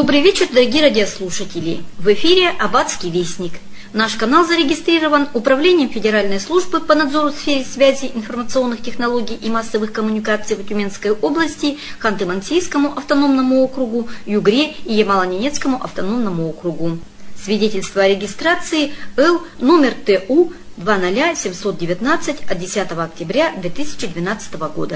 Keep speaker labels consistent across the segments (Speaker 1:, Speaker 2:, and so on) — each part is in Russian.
Speaker 1: Добрый вечер, дорогие радиослушатели! В эфире Аббатский вестник. Наш канал зарегистрирован Управлением Федеральной службы по надзору в сфере связи, информационных технологий и массовых коммуникаций в Тюменской области, Ханты-Мансийскому автономному округу, Югре и Ямало-Ненецкому автономному округу. Свидетельство о регистрации Л номер ТУ 20719 от 10 октября 2012 года.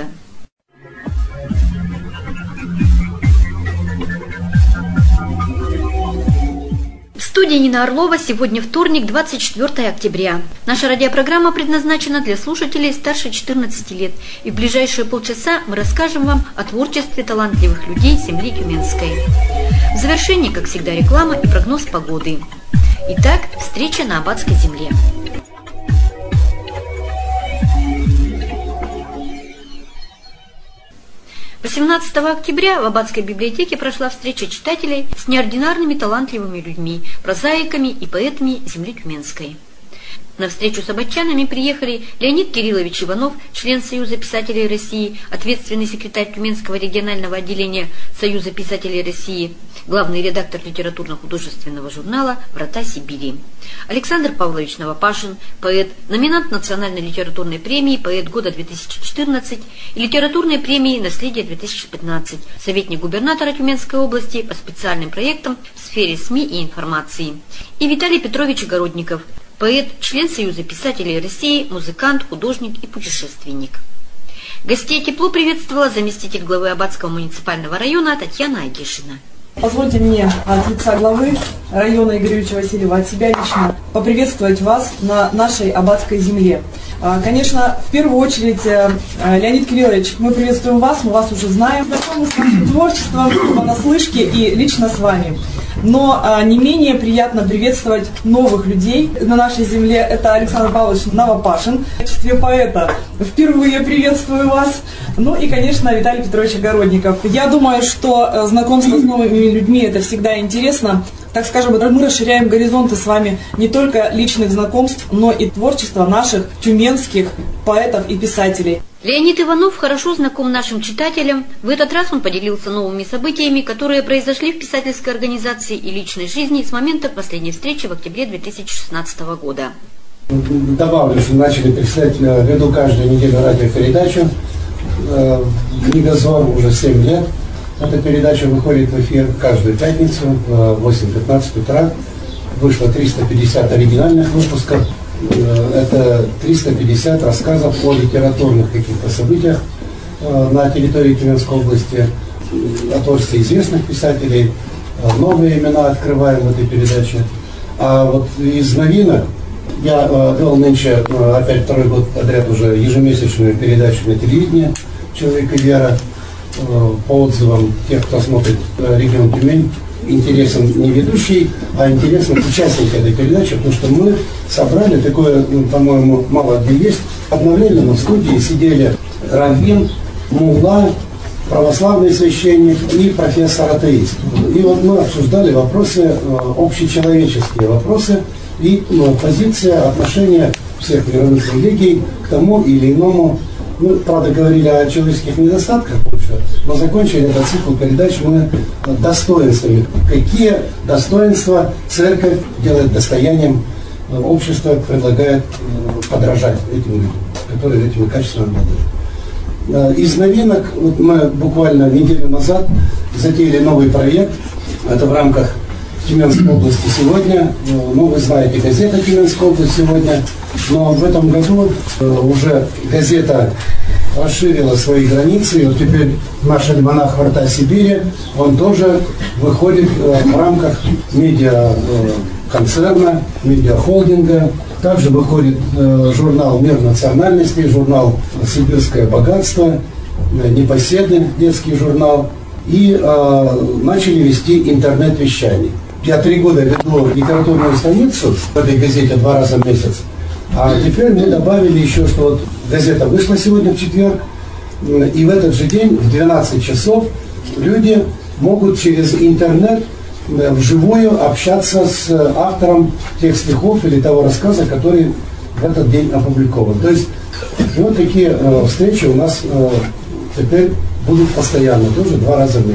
Speaker 1: В студии Нина Орлова. Сегодня вторник, 24 октября. Наша радиопрограмма предназначена для слушателей старше 14 лет. И в ближайшие полчаса мы расскажем вам о творчестве талантливых людей земли Тюменской. В завершении, как всегда, реклама и прогноз погоды. Итак, встреча на Аббатской земле. 18 октября в Аббатской библиотеке прошла встреча читателей с неординарными талантливыми людьми, прозаиками и поэтами земли Тюменской. На встречу с аббатчанами приехали Леонид Кириллович Иванов, член Союза писателей России, ответственный секретарь Тюменского регионального отделения Союза писателей России, главный редактор литературно-художественного журнала «Врата Сибири». Александр Павлович Новопашин, поэт, номинант Национальной литературной премии «Поэт года 2014» и литературной премии «Наследие 2015», советник губернатора Тюменской области по специальным проектам в сфере СМИ и информации. И Виталий Петрович Огородников, поэт, член Союза писателей России, музыкант, художник и путешественник. Гостей тепло приветствовала заместитель главы Аббатского муниципального района Татьяна Агишина.
Speaker 2: Позвольте мне от лица главы района Игоря Юрьевича Васильева, от себя лично, поприветствовать вас на нашей Аббатской земле. Конечно, в первую очередь, Леонид Кириллович, мы приветствуем вас, мы вас уже знаем, знакомы с вашим творчеством, понаслышке и лично с вами. Но не менее приятно приветствовать новых людей на нашей земле. Это Александр Павлович Новопашин. В качестве поэта впервые приветствую вас. Ну и, конечно, Виталий Петрович Огородников. Я думаю, что знакомство с новыми людьми – это всегда интересно. Так скажем, мы расширяем горизонты с вами не только личных знакомств, но и творчества наших тюменских поэтов и писателей.
Speaker 1: Леонид Иванов хорошо знаком нашим читателям. В этот раз он поделился новыми событиями, которые произошли в писательской организации и личной жизни с момента последней встречи в октябре 2016 года.
Speaker 3: Добавлю, что начали представлять веду каждую неделю радиопередачу. «Книгозор» уже 7 лет. Эта передача выходит в эфир каждую пятницу в 8:15 утра. Вышло 350 оригинальных выпусков. Это 350 рассказов о литературных каких-то событиях на территории Тюменской области, о творчестве известных писателей. Новые имена открываем в этой передаче. А вот из новинок я вел нынче, опять второй год подряд уже, ежемесячную передачу на телевидении «Человек и вера». По отзывам тех, кто смотрит регион Тюмень, интересен не ведущий, а интересен участник этой передачи, потому что мы собрали такое, по-моему, мало где есть, одновременно в студии сидели раввин, мулла, православный священник и профессор атеист. И вот мы обсуждали вопросы, общечеловеческие вопросы и позиция, отношения всех мировых религий к тому или иному. Мы, правда, говорили о человеческих недостатках больше, но закончили этот цикл передач мы достоинствами. Какие достоинства церковь делает достоянием общества, предлагает подражать этим людям, которые этими качествами обладают. Из новинок, вот мы буквально неделю назад затеяли новый проект. Это в рамках Тюменской области сегодня. Ну, вы знаете, газета Тюменской области сегодня. Но в этом году уже газета расширила свои границы. И вот теперь наш альманах «Врата Сибири», он тоже выходит в рамках медиаконцерна, медиахолдинга. Также выходит журнал «Мир национальностей», журнал «Сибирское богатство», «Непоседы», детский журнал. И начали вести интернет-вещание. Я 3 года веду литературную страницу в этой газете 2 раза в месяц. А теперь мы добавили еще, что вот газета вышла сегодня в четверг, и в этот же день в 12 часов люди могут через интернет вживую общаться с автором тех стихов или того рассказа, который в этот день опубликован. То есть вот такие встречи у нас теперь будут постоянно, тоже 2 раза в месяц.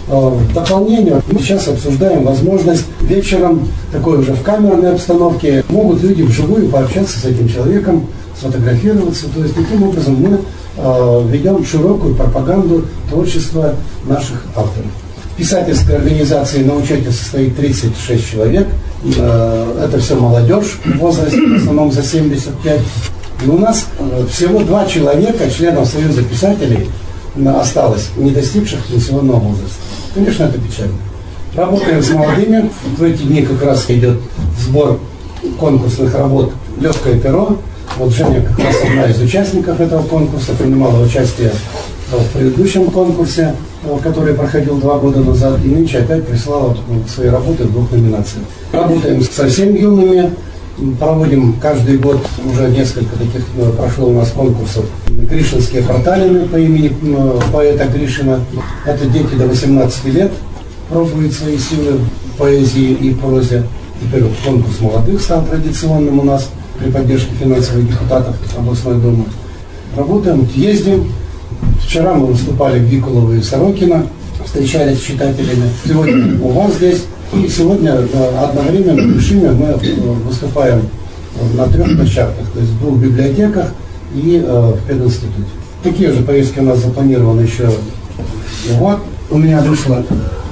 Speaker 3: В дополнение мы сейчас обсуждаем возможность вечером, такой уже в камерной обстановке, могут люди вживую пообщаться с этим человеком, сфотографироваться. То есть таким образом мы ведем широкую пропаганду творчества наших авторов. В писательской организации на учете состоит 36 человек. Это все молодежь в возрасте, в основном за 75. И у нас всего 2 человека, членов Союза писателей, осталось, не достигших пенсионного возраста. Конечно, это печально. Работаем с молодыми. В эти дни как раз идет сбор конкурсных работ «Легкое перо». Вот Женя как раз одна из участников этого конкурса, принимала участие в предыдущем конкурсе, который проходил 2 года назад, и нынче опять прислала свои работы в 2 номинациях. Работаем с совсем юными, проводим каждый год, уже несколько таких прошло у нас конкурсов. Гришинские порталины по имени поэта Гришина. Это дети до 18 лет пробуют свои силы в поэзии и прозе. Теперь вот конкурс молодых стал традиционным у нас при поддержке финансовых депутатов областной думы. Работаем, ездим. Вчера мы выступали в Викулово и Сорокино, встречались с читателями. Сегодня у вас здесь. И сегодня одновременно в Гришине мы выступаем на 3 площадках, то есть в 2 библиотеках и в пединституте. Такие же поездки у нас запланированы еще год. У меня вышло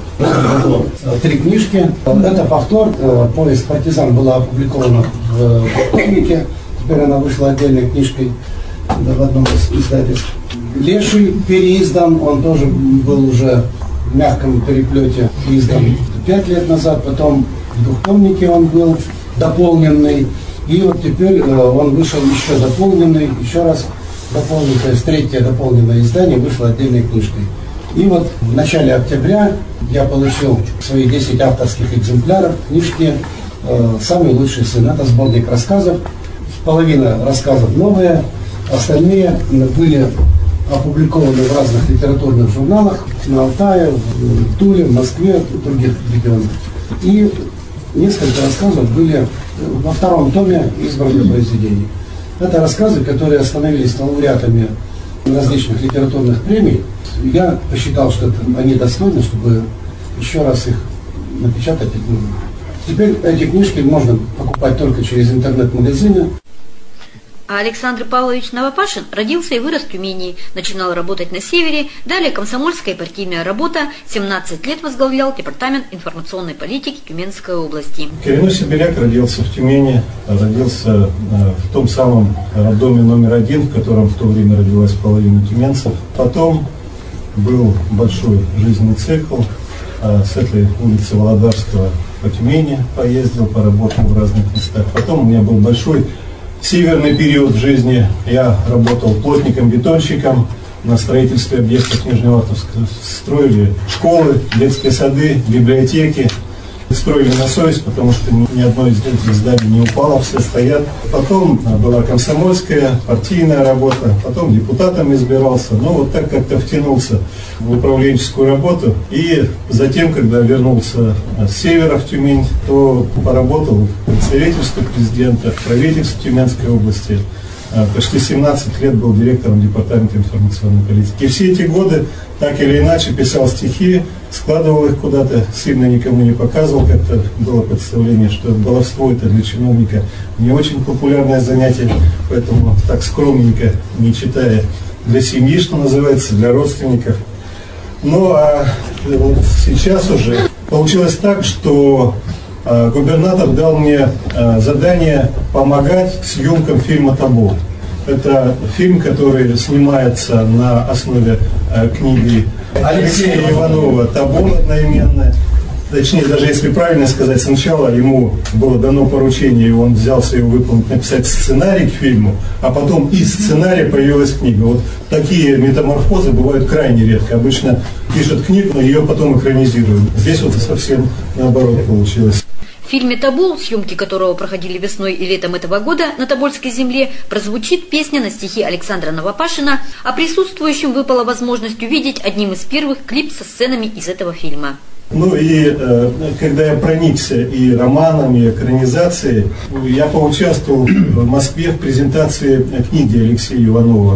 Speaker 3: 3 книжки. Это повтор. Повесть «Партизан» была опубликована в «Двухтомнике». Теперь она вышла отдельной книжкой в одном из издательств. «Леший» переиздан. Он тоже был уже в мягком переплете издан 5 лет назад. Потом в «Двухтомнике» он был дополненный. И вот теперь он вышел еще дополненный, еще раз дополненный. То есть 3-е дополненное издание вышло отдельной книжкой. И вот в начале октября я получил свои 10 авторских экземпляров книжки «Самый лучший сын». Это сборник рассказов. Половина рассказов новые, остальные были опубликованы в разных литературных журналах на Алтае, в Туле, в Москве, в других регионах. И несколько рассказов были во 2-м томе избранных произведений. Это рассказы, которые становились лауреатами различных литературных премий. Я посчитал, что они достойны, чтобы еще раз их напечатать. Теперь эти книжки можно покупать только через интернет-магазины.
Speaker 1: А Александр Павлович Новопашин родился и вырос в Тюмени, начинал работать на севере, далее комсомольская и партийная работа, 17 лет возглавлял департамент информационной политики Тюменской области.
Speaker 4: Коренной сибиряк, родился в Тюмени, родился в том самом роддоме номер 1, в котором в то время родилась половина тюменцев. Потом был большой жизненный цикл, с этой улицы Володарского по Тюмени поездил, поработал в разных местах. Потом у меня был большой северный период в жизни. Я работал плотником-бетонщиком на строительстве объектов Нижневартовска. Строили школы, детские сады, библиотеки. Строили на совесть, потому что ни одно из этих зданий не упало, все стоят. Потом была комсомольская, партийная работа, потом депутатом избирался. Но вот так как-то втянулся в управленческую работу. И затем, когда вернулся с севера в Тюмень, то поработал в представительстве президента, в правительстве Тюменской области. Почти 17 лет был директором департамента информационной политики. И все эти годы так или иначе писал стихи, складывал их куда-то, сильно никому не показывал. Как-то было представление, что баловство это для чиновника не очень популярное занятие, поэтому так скромненько, не читая, для семьи, что называется, для родственников. Ну а вот сейчас уже получилось так, что губернатор дал мне задание помогать съемкам фильма «Тобол». Это фильм, который снимается на основе книги Алексея Иванова «Тобол» одноименная. Точнее, даже если правильно сказать, сначала ему было дано поручение, и он взялся его выполнить, написать сценарий к фильму, а потом из сценария появилась книга. Вот такие метаморфозы бывают крайне редко. Обычно пишут книгу, но ее потом экранизируют. Здесь вот совсем наоборот получилось.
Speaker 1: В фильме «Тобол», съемки которого проходили весной и летом этого года на Тобольской земле, прозвучит песня на стихи Александра Новопашина, а присутствующим выпала возможность увидеть одним из первых клип со сценами из этого фильма.
Speaker 4: Ну и когда я проникся и романом, и экранизацией, я поучаствовал в Москве в презентации книги Алексея Иванова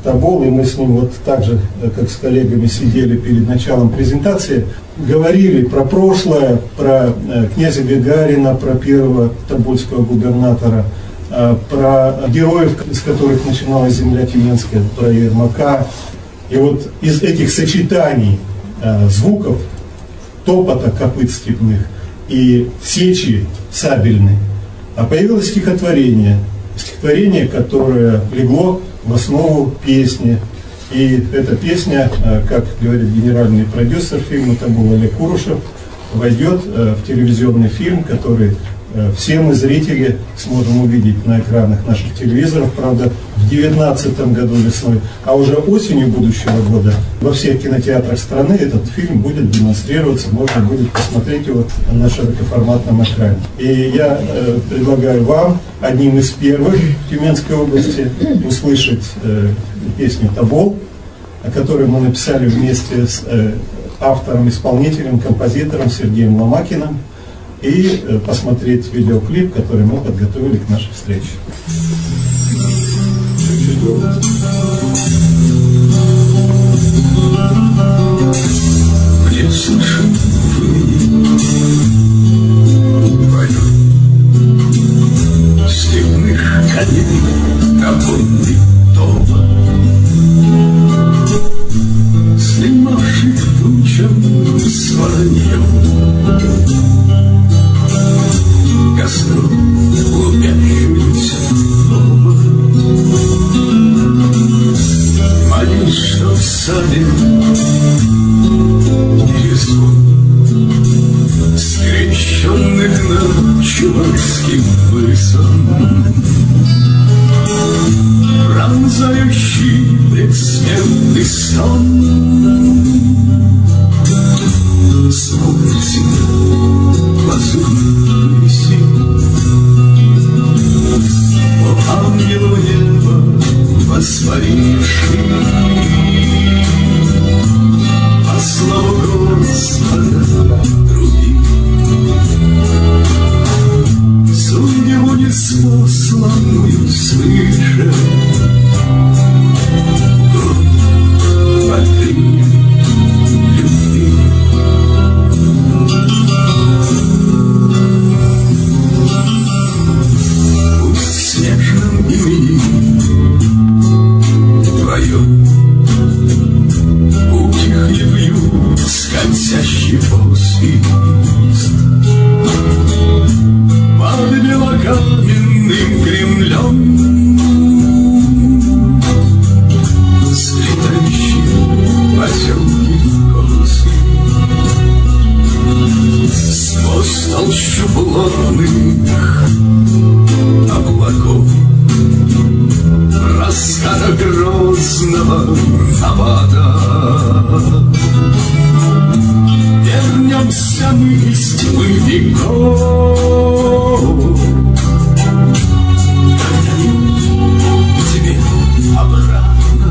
Speaker 4: Тобол, и мы с ним вот так же, как с коллегами, сидели перед началом презентации, говорили про прошлое, про князя Гагарина, про первого тобольского губернатора, про героев, с которых начиналась земля Тюменская, про Ермака. И вот из этих сочетаний звуков, топота копыт степных и сечи сабельной, появилось стихотворение, которое легло в основу песни. И эта песня, как говорит генеральный продюсер фильма «Тобол» Олег Курушев, войдет в телевизионный фильм, который все мы, зрители, сможем увидеть на экранах наших телевизоров, правда, в 2019 году весной, а уже осенью будущего года во всех кинотеатрах страны этот фильм будет демонстрироваться, можно будет посмотреть его на широкоформатном экране. И я предлагаю вам, одним из первых в Тюменской области, услышать песню «Тобол», которую мы написали вместе с автором, исполнителем, композитором Сергеем Ломакиным, и посмотреть видеоклип, который мы подготовили к нашей встрече.
Speaker 5: Где слышим войну степных коней, тобольный тома, снимавших тучам с вороньем, костру глубящуюся дома. Молись, что в саде резву скрещенных над чувашским мысом, пронзающий предсмертный сон, смотрите лазурный сил. О, ангелу неба воспаривший, по славу Господа труби, судьбу неспосланную свыше, под крыльями любви. Пусть снежным именем твоем утихнет вьюг скользящий посвист под белокаменным Кремлем, сплетающий поселки косы сквозь толщу плотных облаков, раската грозного напада. Вернемся мы из тьмы веков когда-нибудь к тебе обратно.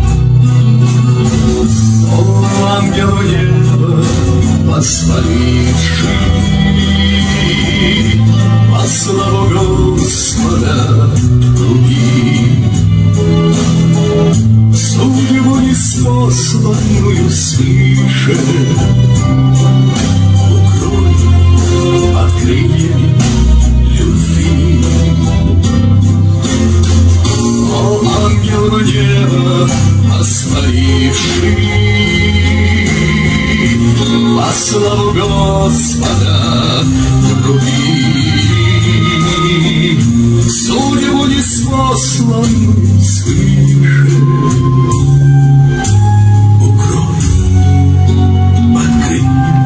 Speaker 5: О, ангел неба воспаливший, по славу Господа труби, судьбу неспосланную свыше, укрой под крыльями любви. О, ангел неба воспаливший, по славу Господа труби, судьбу неспосланную свыше, укрой под крыльями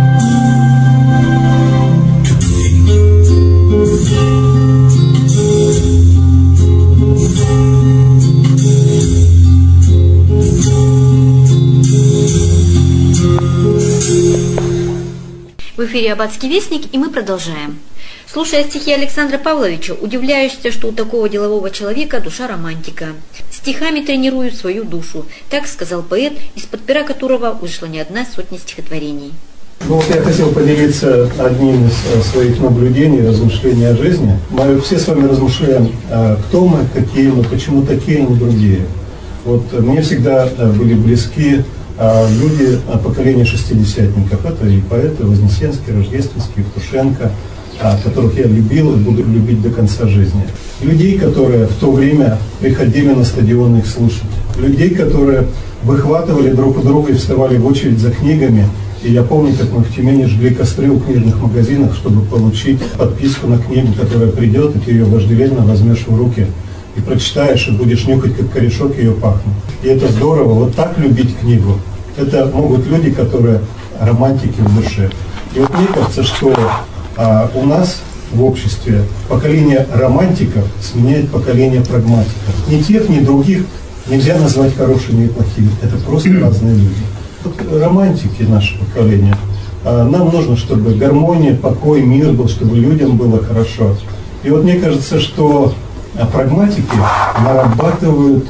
Speaker 1: В эфире «Аббатский вестник», и мы продолжаем. Слушая стихи Александра Павловича, удивляешься, что у такого делового человека душа романтика. Стихами тренирую свою душу, так сказал поэт, из-под пера которого вышла не одна сотня стихотворений.
Speaker 4: Ну вот я хотел поделиться одним из своих наблюдений, размышлений о жизни. Мы все с вами размышляем, кто мы, какие мы, почему такие, а не другие. Вот мне всегда были близки люди поколения шестидесятников. Это и поэты Вознесенский, Рождественский, Евтушенко, которых я любил и буду любить до конца жизни. Людей, которые в то время приходили на стадионы их слушать. Людей, которые выхватывали друг у друга и вставали в очередь за книгами. И я помню, как мы в Тюмени жгли костры у книжных магазинов, чтобы получить подписку на книгу, которая придет, и ты ее вожделенно возьмешь в руки и прочитаешь, и будешь нюхать, как корешок, ее пахнет. И это здорово. Вот так любить книгу. Это могут люди, которые романтики в душе. И вот мне кажется, что у нас в обществе поколение романтиков сменяет поколение прагматиков. Ни тех, ни других нельзя назвать хорошими и плохими. Это просто разные люди. Вот романтики нашего поколения. Нам нужно, чтобы гармония, покой, мир был, чтобы людям было хорошо. И вот мне кажется, что прагматики нарабатывают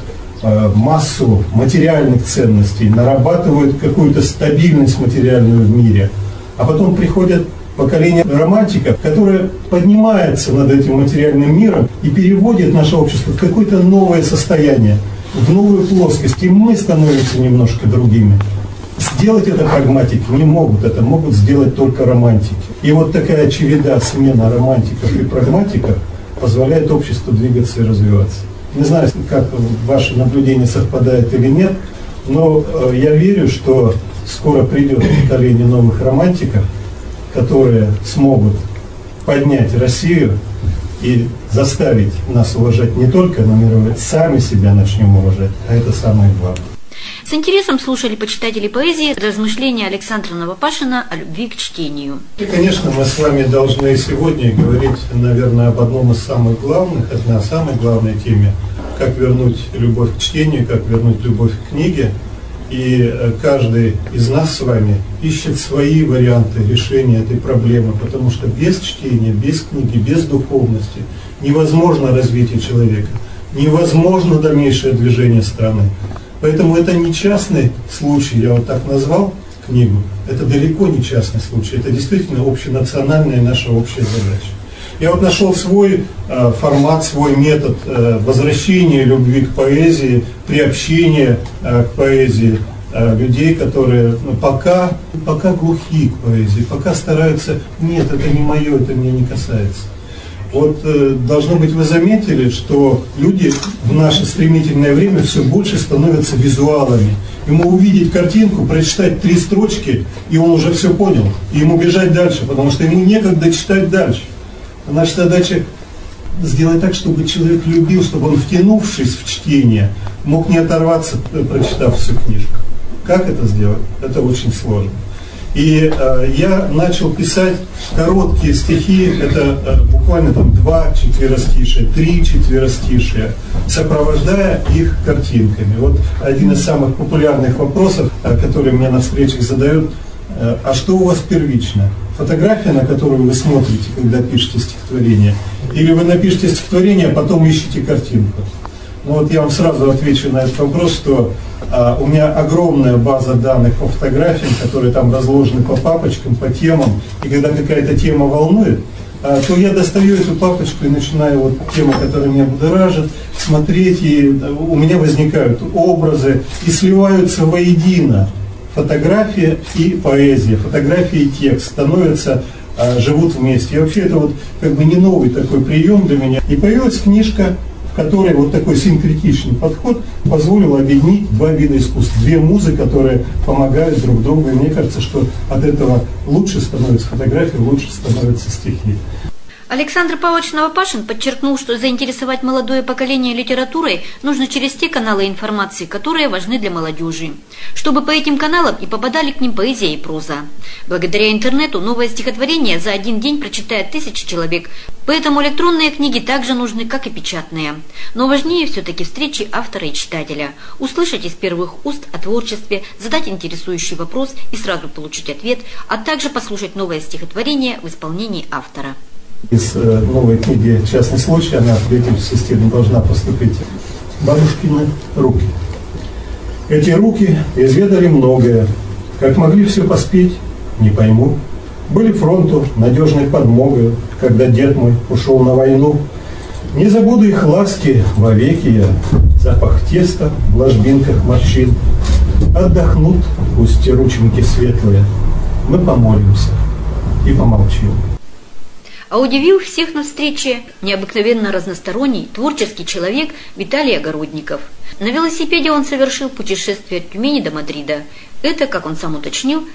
Speaker 4: массу материальных ценностей, нарабатывают какую-то стабильность материальную в мире. А потом приходят поколение романтиков, которое поднимается над этим материальным миром и переводит наше общество в какое-то новое состояние, в новую плоскость. И мы становимся немножко другими. Сделать это прагматики не могут, это могут сделать только романтики. И вот такая череда, смена романтиков и прагматиков позволяет обществу двигаться и развиваться. Не знаю, как ваши наблюдения совпадают или нет, но я верю, что скоро придет поколение новых романтиков, которые смогут поднять Россию и заставить нас уважать не только, но мировые, сами себя начнем уважать, а это самое главное.
Speaker 1: С интересом слушали почитатели поэзии размышления Александра Новопашина о любви к чтению.
Speaker 4: И, конечно, мы с вами должны сегодня говорить, наверное, об одном из самых главных, о самой главной теме, как вернуть любовь к чтению, как вернуть любовь к книге. И каждый из нас с вами ищет свои варианты решения этой проблемы, потому что без чтения, без книги, без духовности невозможно развитие человека, невозможно дальнейшее движение страны. Поэтому это не частный случай, я вот так назвал книгу, это далеко не частный случай, это действительно общенациональная наша общая задача. Я вот нашел свой формат, свой метод возвращения любви к поэзии, приобщения к поэзии людей, которые пока глухи к поэзии, пока стараются, нет, это не мое, это меня не касается. Вот должно быть, вы заметили, что люди в наше стремительное время все больше становятся визуалами. Ему увидеть картинку, прочитать 3 строчки, и он уже все понял. И ему бежать дальше, потому что ему некогда читать дальше. Наша задача сделать так, чтобы человек любил, чтобы он, втянувшись в чтение, мог не оторваться, прочитав всю книжку. Как это сделать? Это очень сложно. И я начал писать короткие стихи, это буквально там 2 четверостишия, 3 четверостишия, сопровождая их картинками. Вот один из самых популярных вопросов, которые мне на встречах задают: а что у вас первично? Фотография, на которую вы смотрите, когда пишете стихотворение, или вы напишете стихотворение, а потом ищете картинку? Ну вот я вам сразу отвечу на этот вопрос, что у меня огромная база данных по фотографиям, которые там разложены по папочкам, по темам, и когда какая-то тема волнует, то я достаю эту папочку и начинаю вот тему, которая меня будоражит, смотреть, и у меня возникают образы и сливаются воедино. Фотография и поэзия, фотография и текст становятся, живут вместе. И вообще это вот как бы не новый такой прием для меня. И появилась книжка, в которой вот такой синкретичный подход позволил объединить 2 вида искусств, 2 музы, которые помогают друг другу. И мне кажется, что от этого лучше становится фотография, лучше становятся стихи.
Speaker 1: Александр Павлович Новопашин подчеркнул, что заинтересовать молодое поколение литературой нужно через те каналы информации, которые важны для молодежи, чтобы по этим каналам и попадали к ним поэзия и проза. Благодаря интернету новое стихотворение за один день прочитает 1000 человек, поэтому электронные книги также нужны, как и печатные. Но важнее все-таки встречи автора и читателя, услышать из первых уст о творчестве, задать интересующий вопрос и сразу получить ответ, а также послушать новое стихотворение в исполнении автора.
Speaker 4: Из новой книги «Частный случай», она в третью систему должна поступить. Бабушкины руки. Эти руки изведали многое. Как могли все поспеть, не пойму. Были фронту надежной подмогой, когда дед мой ушел на войну. Не забуду их ласки вовеки я, запах теста в ложбинках морщин. Отдохнут пусть рученьки светлые, мы помолимся и помолчим.
Speaker 1: А удивил всех на встрече необыкновенно разносторонний творческий человек Виталий Огородников. На велосипеде он совершил путешествие от Тюмени до Мадрида. Это, как он сам уточнил,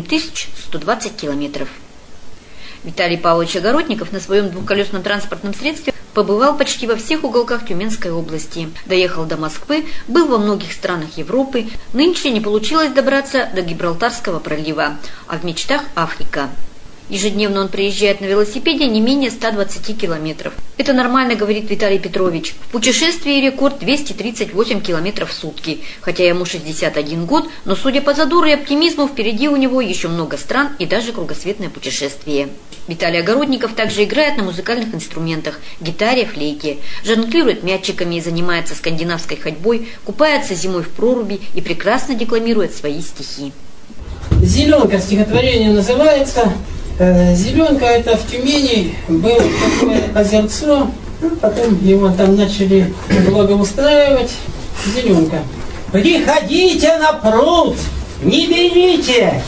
Speaker 1: 7120 километров. Виталий Павлович Огородников на своем двухколесном транспортном средстве побывал почти во всех уголках Тюменской области. Доехал до Москвы, был во многих странах Европы. Нынче не получилось добраться до Гибралтарского пролива, а в мечтах Африка. Ежедневно он проезжает на велосипеде не менее 120 километров. Это нормально, говорит Виталий Петрович. В путешествии рекорд 238 километров в сутки. Хотя ему 61 год, но судя по задору и оптимизму, впереди у него еще много стран и даже кругосветное путешествие. Виталий Огородников также играет на музыкальных инструментах – гитаре, флейте. Жонглирует мячиками и занимается скандинавской ходьбой, купается зимой в проруби и прекрасно декламирует свои стихи.
Speaker 6: «Зеленка» стихотворение называется. Зеленка — это в Тюмени было такое озерцо, потом его там начали благоустраивать. Зеленка. Приходите на пруд, не берите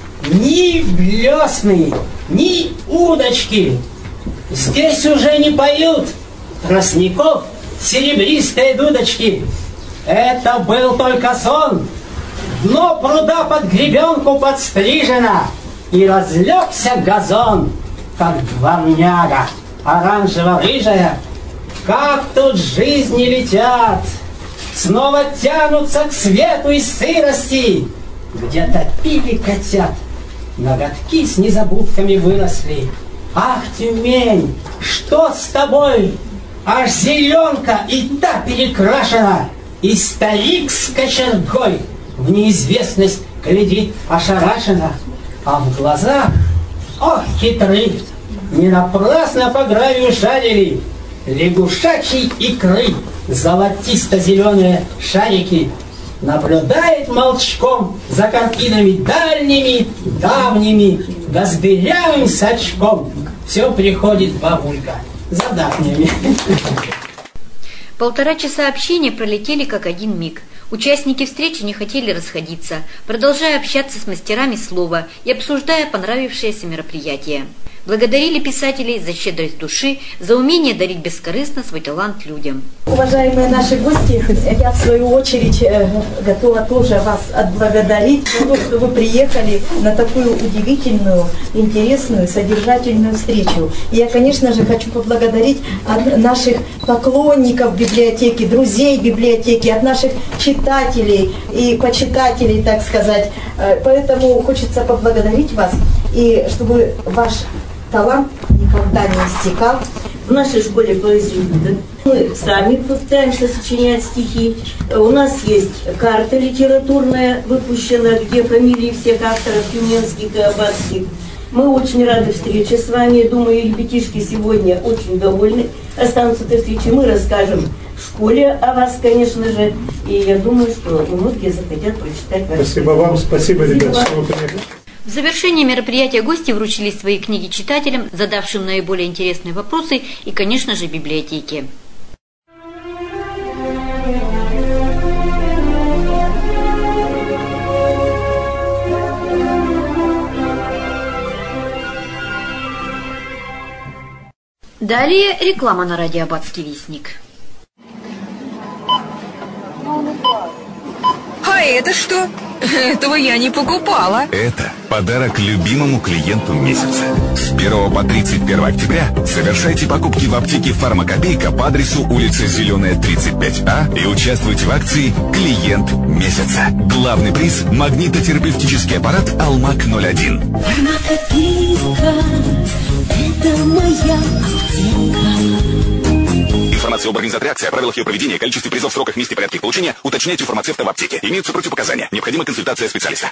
Speaker 6: ни блесны, ни удочки. Здесь уже не поют тростников серебристые дудочки. Это был только сон. Дно пруда под гребенку подстрижено, и разлегся газон, как дворняга, оранжево-рыжая. Как тут жизни летят, снова тянутся к свету из сырости. Где-то пили котят, ноготки с незабудками выросли. Ах, Тюмень, что с тобой? Аж зеленка и та перекрашена, и старик с кочергой в неизвестность глядит ошарашенно. А в глазах, ох, хитры, не напрасно по гравию шарили лягушачьей икры золотисто-зеленые шарики. Наблюдает молчком за картинами дальними, давними, да с дырявым сачком все приходит бабулька за давними.
Speaker 1: 1,5 часа общения пролетели как один миг. Участники встречи не хотели расходиться, продолжая общаться с мастерами слова и обсуждая понравившееся мероприятие. Благодарили писателей за щедрость души, за умение дарить бескорыстно свой талант людям.
Speaker 7: Уважаемые наши гости, я в свою очередь готова тоже вас отблагодарить за то, что вы приехали на такую удивительную, интересную, содержательную встречу. И я, конечно же, хочу поблагодарить от наших поклонников библиотеки, друзей библиотеки, от наших читателей и почитателей, так сказать. Поэтому хочется поблагодарить вас, и чтобы ваш талант никогда не иссякал.
Speaker 8: В нашей школе поэзии мы сами пытаемся сочинять стихи. У нас есть карта литературная, выпущенная, где фамилии всех авторов тюменских и аббатских. Мы очень рады встрече с вами. Думаю, ребятишки сегодня очень довольны. Останутся до встречи. Мы расскажем в школе о вас, конечно же. И я думаю, что многие захотят прочитать ваши.
Speaker 4: Спасибо вам, спасибо, ребят, что вы приехали.
Speaker 1: В завершении мероприятия гости вручили свои книги читателям, задавшим наиболее интересные вопросы, и, конечно же, библиотеке. Далее реклама на радио «Аббатский вестник».
Speaker 9: А это что? Этого я не покупала.
Speaker 10: Это подарок любимому клиенту месяца. С 1 по 31 октября совершайте покупки в аптеке «Фармакопейка» по адресу улица Зеленая, 35А и участвуйте в акции «Клиент месяца». Главный приз – магнитотерапевтический аппарат «Алмак-01».
Speaker 5: Фармакопейка – это моя аптека.
Speaker 10: Информация об организаторе акции, о правилах ее проведения, количестве призов, сроках, месте, порядке их получения уточняйте у фармацевта в аптеке. Имеются противопоказания. Необходима консультация специалиста.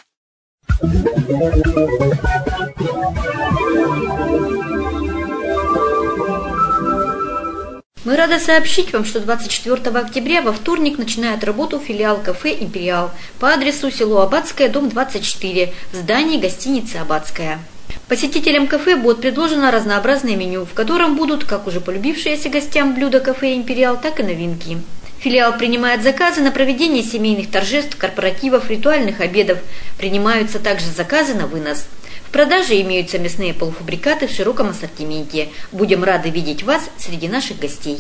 Speaker 1: Мы рады сообщить вам, что 24 октября во вторник начинает работу филиал кафе «Империал» по адресу село Аббатское, дом 24, в здании гостиницы «Аббатская». Посетителям кафе будет предложено разнообразное меню, в котором будут как уже полюбившиеся гостям блюда кафе «Империал», так и новинки. Филиал принимает заказы на проведение семейных торжеств, корпоративов, ритуальных обедов. Принимаются также заказы на вынос. В продаже имеются мясные полуфабрикаты в широком ассортименте. Будем рады видеть вас среди наших гостей.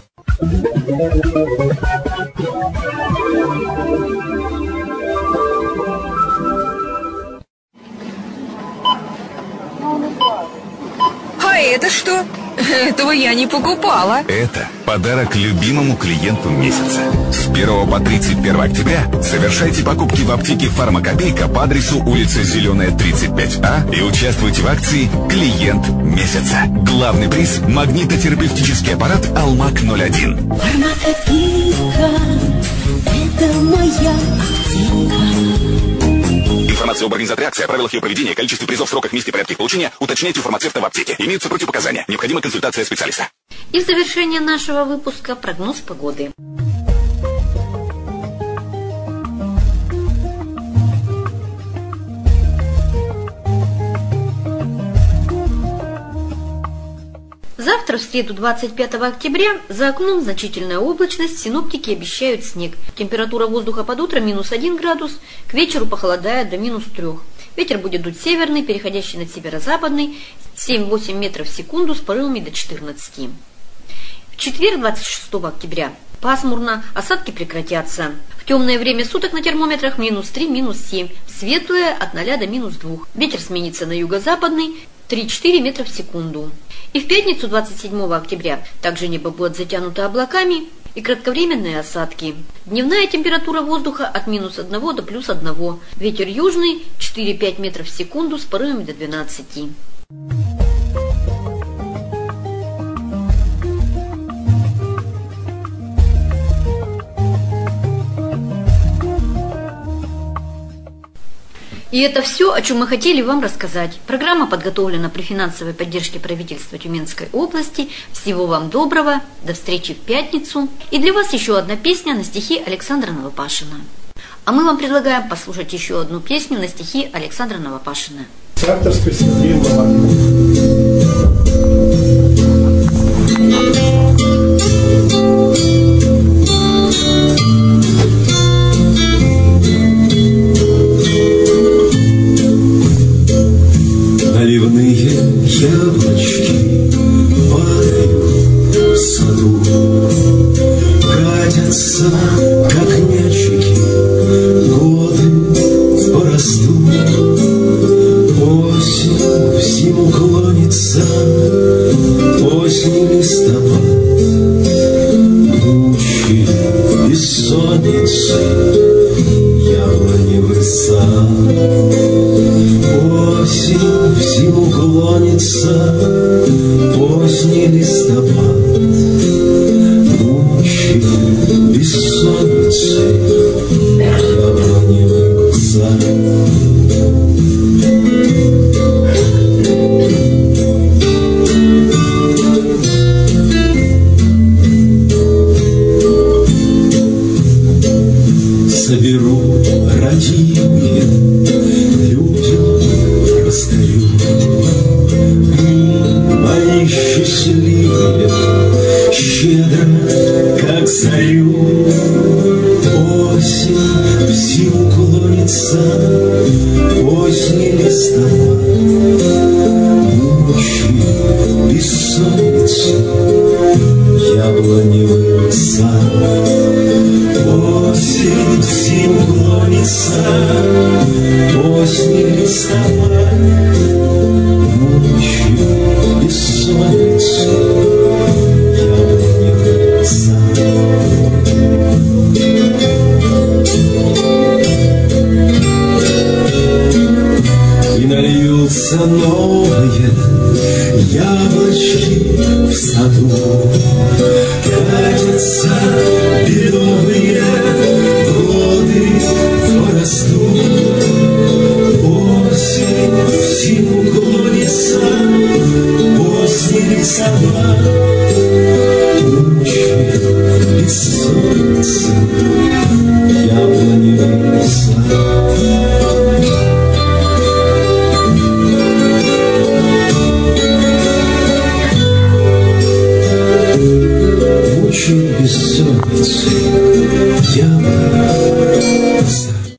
Speaker 9: А это что? Этого я не покупала.
Speaker 10: Это подарок любимому клиенту месяца. С 1 по 31 октября совершайте покупки в аптеке «Фармакопейка» по адресу улица Зеленая, 35А и участвуйте в акции «Клиент месяца». Главный приз – магнитотерапевтический аппарат «Алмак-01».
Speaker 5: Фармакопейка, это моя аптека.
Speaker 10: Информация об организаторе акции, о правилах ее проведения, количестве призов, сроках, месте и порядке их получения уточняйте у фармацевта в аптеке. Имеются противопоказания. Необходима консультация специалиста.
Speaker 1: И в завершение нашего выпуска прогноз погоды. Завтра, в среду 25 октября, за окном значительная облачность, синоптики обещают снег. Температура воздуха под утро -1 градус, к вечеру похолодает до -3. Ветер будет дуть северный, переходящий на северо-западный, 7-8 метров в секунду с порывами до 14. В четверг, 26 октября, пасмурно, осадки прекратятся. В темное время суток на термометрах -3, -7, в светлое от 0 до -2. Ветер сменится на юго-западный, 3-4 метра в секунду. И в пятницу, 27 октября, также небо будет затянуто облаками и кратковременные осадки. Дневная температура воздуха от -1 до +1. Ветер южный 4-5 метров в секунду с порывами до 12. И это все, о чем мы хотели вам рассказать. Программа подготовлена при финансовой поддержке правительства Тюменской области. Всего вам доброго, до встречи в пятницу. И для вас еще одна песня на стихи Александра Новопашина. А мы вам предлагаем послушать еще одну песню на стихи Александра Новопашина.
Speaker 4: Авторство Сергея Ломакова.
Speaker 11: Наливные яблочки падают в саду, катятся, как мячики, годы порастут. Осень в зиму клонится, осень листопад, тучи бессонницы, яблоневый сад. Осень в зиму клонится, поздний листопад, ночи бессонницы, яблоневый сад. Соберу родимые, людям расскажу. Мои счастливые, щедро, как зарю. Осень в зиму клонится, поздний листопад, ночи бессонницы, яблоневый сад. Осень в зиму клонится, поздний листопад, ночью бессонницы, яблоневый сад. И нальются новые яблочки в саду, катятся бедовые годы порастут. Осень в зиму клонится, поздний листопад, ночи бессонницы, яблоневый сад. ночью бессонницы.